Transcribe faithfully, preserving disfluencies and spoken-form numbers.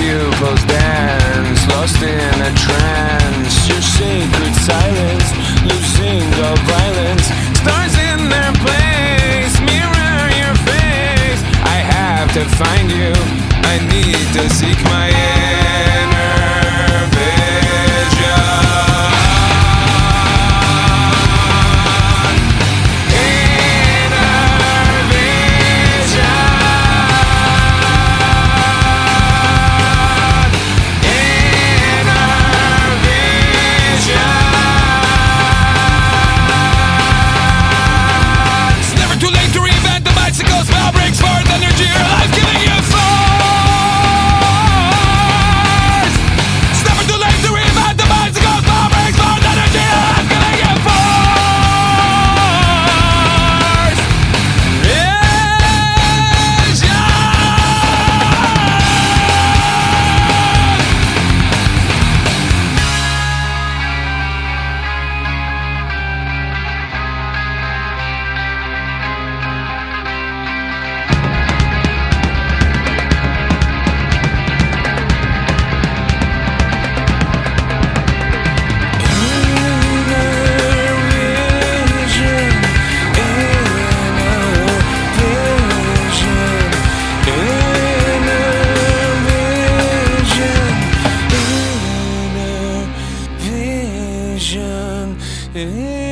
pupils dance, lost in a trance. Your sacred silence, losing the violence. Stars in their place, mirror your face. I have to find you, I need to seek my inner vision. Yeah.